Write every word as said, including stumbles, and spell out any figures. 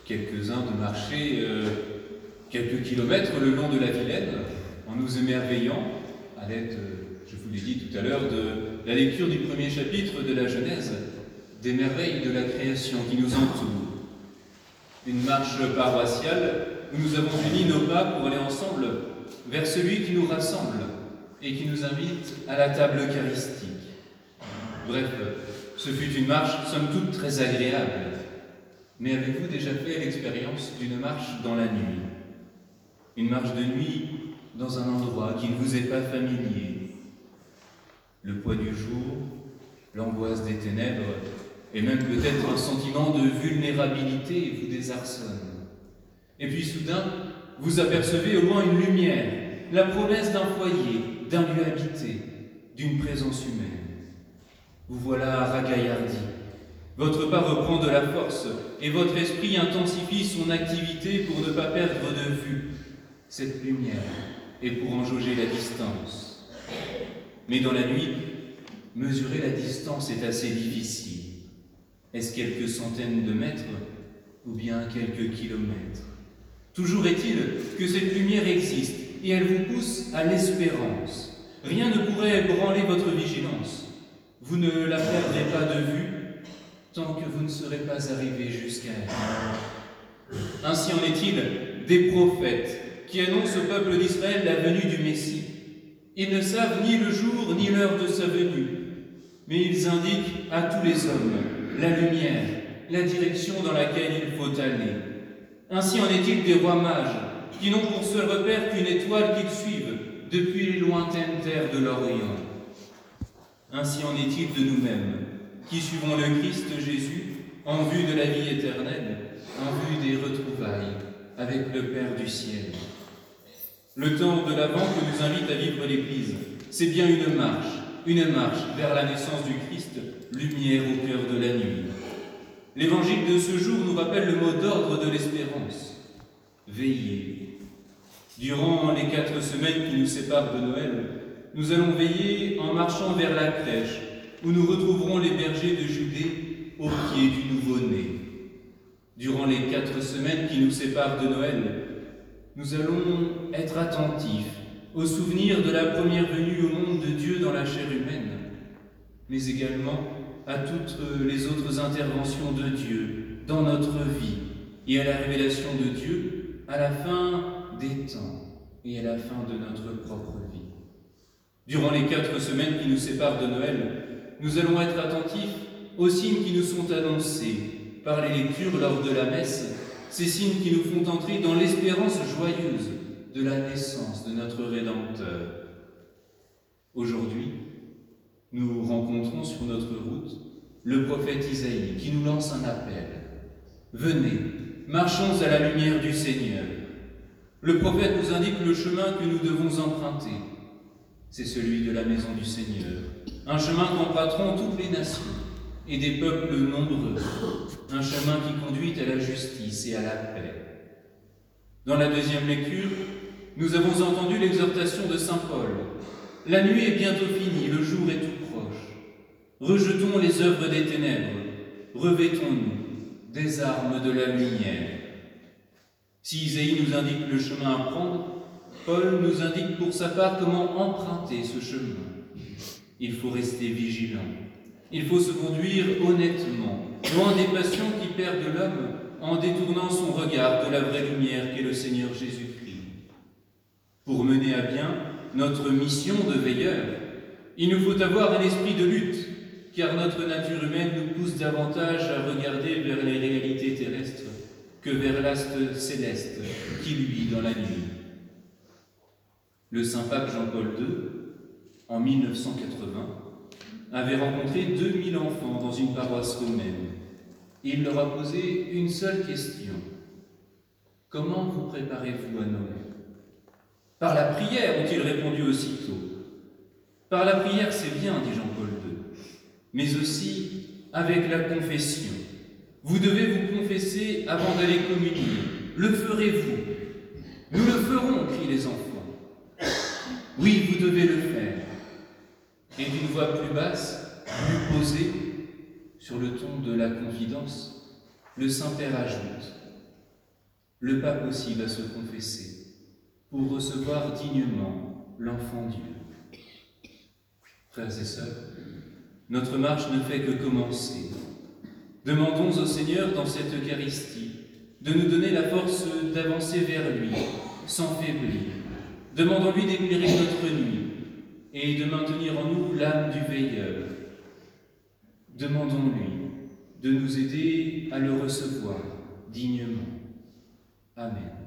quelques-uns de marcher euh, quelques kilomètres le long de la Vilaine, en nous émerveillant, à l'aide, euh, je vous l'ai dit tout à l'heure, de la lecture du premier chapitre de la Genèse, des merveilles de la création qui nous entourent. Une marche paroissiale où nous avons uni nos pas pour aller ensemble vers celui qui nous rassemble et qui nous invite à la table eucharistique. Bref, ce fut une marche, somme toute, très agréable. Mais avez-vous déjà fait l'expérience d'une marche dans la nuit? Une marche de nuit dans un endroit qui ne vous est pas familier. Le poids du jour, l'angoisse des ténèbres, et même peut-être un sentiment de vulnérabilité vous désarçonne. Et puis soudain, vous apercevez au loin une lumière, la promesse d'un foyer, d'un lieu habité, d'une présence humaine. Vous voilà ragaillardi. Votre pas reprend de la force et votre esprit intensifie son activité pour ne pas perdre de vue cette lumière et pour en jauger la distance. Mais dans la nuit, mesurer la distance est assez difficile. Est-ce quelques centaines de mètres ou bien quelques kilomètres? Toujours est-il que cette lumière existe et elle vous pousse à l'espérance. Rien ne pourrait ébranler votre vigilance. Vous ne la perdrez pas de vue tant que vous ne serez pas arrivé jusqu'à elle. Ainsi en est-il des prophètes qui annoncent au peuple d'Israël la venue du Messie. Ils ne savent ni le jour ni l'heure de sa venue, mais ils indiquent à tous les hommes la lumière, la direction dans laquelle il faut aller. Ainsi en est-il des rois mages, qui n'ont pour seul repère qu'une étoile qu'ils suivent depuis les lointaines terres de l'Orient. Ainsi en est-il de nous-mêmes, qui suivons le Christ Jésus en vue de la vie éternelle, en vue des retrouvailles avec le Père du ciel. Le temps de l'Avent que nous invite à vivre l'Église, c'est bien une marche, une marche vers la naissance du Christ, lumière au cœur de la nuit. L'évangile de ce jour nous rappelle le mot d'ordre de l'espérance. Veiller. Durant les quatre semaines qui nous séparent de Noël, nous allons veiller en marchant vers la crèche, où nous retrouverons les bergers de Judée au pied du nouveau-né. Durant les quatre semaines qui nous séparent de Noël, nous allons être attentifs au souvenir de la première venue au monde de Dieu dans la chair humaine, mais également à toutes les autres interventions de Dieu dans notre vie et à la révélation de Dieu à la fin des temps et à la fin de notre propre vie. Durant les quatre semaines qui nous séparent de Noël, nous allons être attentifs aux signes qui nous sont annoncés par les lectures lors de la messe, ces signes qui nous font entrer dans l'espérance joyeuse de la naissance de notre Rédempteur. Aujourd'hui, nous rencontrons sur notre route le prophète Isaïe qui nous lance un appel. Venez, marchons à la lumière du Seigneur. Le prophète nous indique le chemin que nous devons emprunter. C'est celui de la maison du Seigneur, un chemin qu'emprunteront toutes les nations et des peuples nombreux, un chemin qui conduit à la justice et à la paix. Dans la deuxième lecture, nous avons entendu l'exhortation de saint Paul. La nuit est bientôt finie, le jour est tout proche. Rejetons les œuvres des ténèbres, revêtons-nous des armes de la lumière. Si Isaïe nous indique le chemin à prendre, Paul nous indique pour sa part comment emprunter ce chemin. Il faut rester vigilant. Il faut se conduire honnêtement, loin des passions qui perdent l'homme en détournant son regard de la vraie lumière qu'est le Seigneur Jésus-Christ. Pour mener à bien notre mission de veilleur, il nous faut avoir un esprit de lutte, car notre nature humaine nous pousse davantage à regarder vers les réalités terrestres que vers l'astre céleste qui luit dans la nuit. Le Saint-Pape Jean-Paul deux, en mille neuf cent quatre-vingts, avait rencontré deux mille enfants dans une paroisse romaine. Il leur a posé une seule question. Comment vous préparez-vous à Noël? Par la prière, ont-ils répondu aussitôt. Par la prière, c'est bien, dit Jean-Paul deux, mais aussi avec la confession. Vous devez vous confesser avant d'aller communier. Le ferez-vous? Nous le ferons, crient les enfants. Oui, vous devez le faire. Et d'une voix plus basse, plus posée, sur le ton de la confidence, le Saint-Père ajoute: le pape aussi va se confesser pour recevoir dignement l'enfant Dieu. Frères et sœurs, notre marche ne fait que commencer. Demandons au Seigneur dans cette Eucharistie de nous donner la force d'avancer vers lui, sans faiblir. Demandons-lui d'éclairer notre nuit et de maintenir en nous l'âme du veilleur. Demandons-lui de nous aider à le recevoir dignement. Amen.